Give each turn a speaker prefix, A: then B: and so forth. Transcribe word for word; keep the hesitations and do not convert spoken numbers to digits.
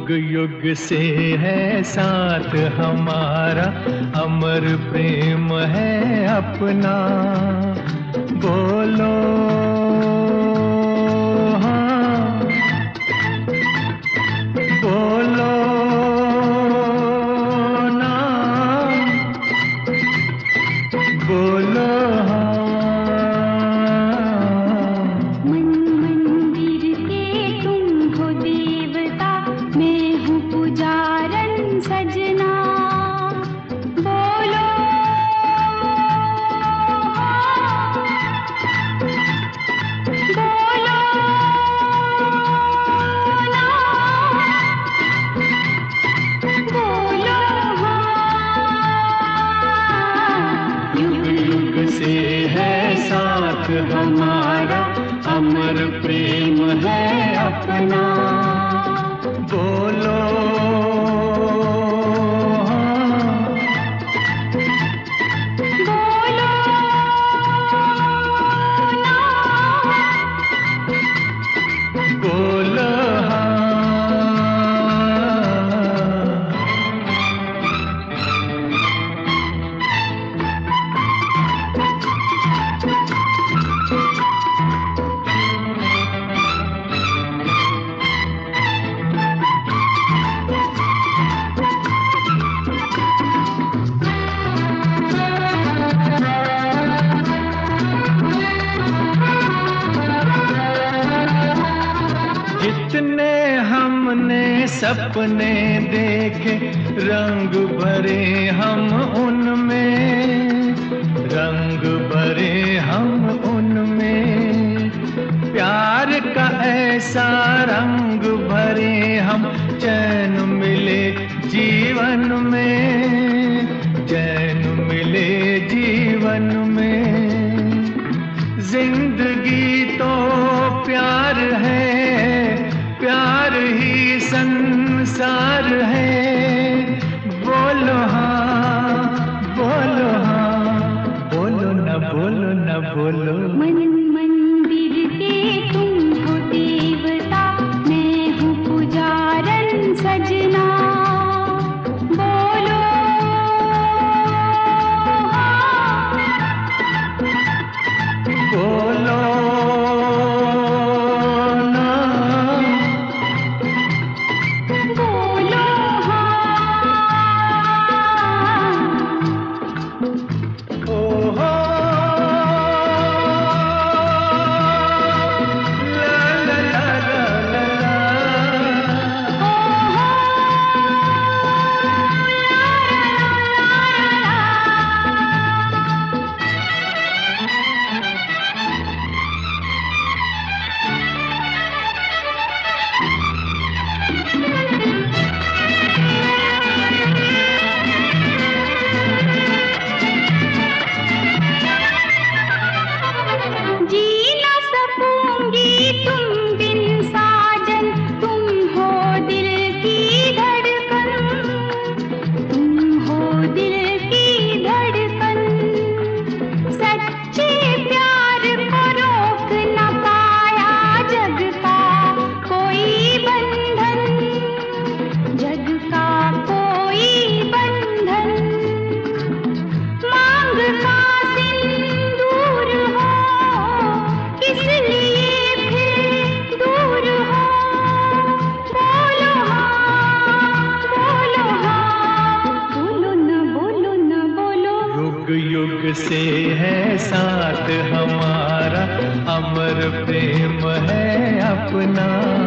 A: युग युग से है साथ हमारा, अमर प्रेम है अपना। बोलो हाँ, बोलो ना, बोलो हाँ।
B: सजना बोलो बोलो ना, बोलो हाँ।
A: युग युग से है साथ हमारा, अमर प्रेम है अपना। बोलो जितने हमने सपने देखे, रंग भरे हम उनमें, रंग भरे हम उनमें। प्यार का ऐसा रंग भरे हम, चैन मिले जीवन में, चैन मिले जीवन में। जिंदगी तो प्यार है, प्यार ही संसार है। बोलो हाँ, बोलो हाँ, बोलो न, बोलो न, बोलो।
B: मन मंदिर के तुम हो देवता, मैं हूँ पुजारन सजना। बोलो हाँ,
A: बोलो युग से है साथ हमारा, अमर प्रेम है अपना।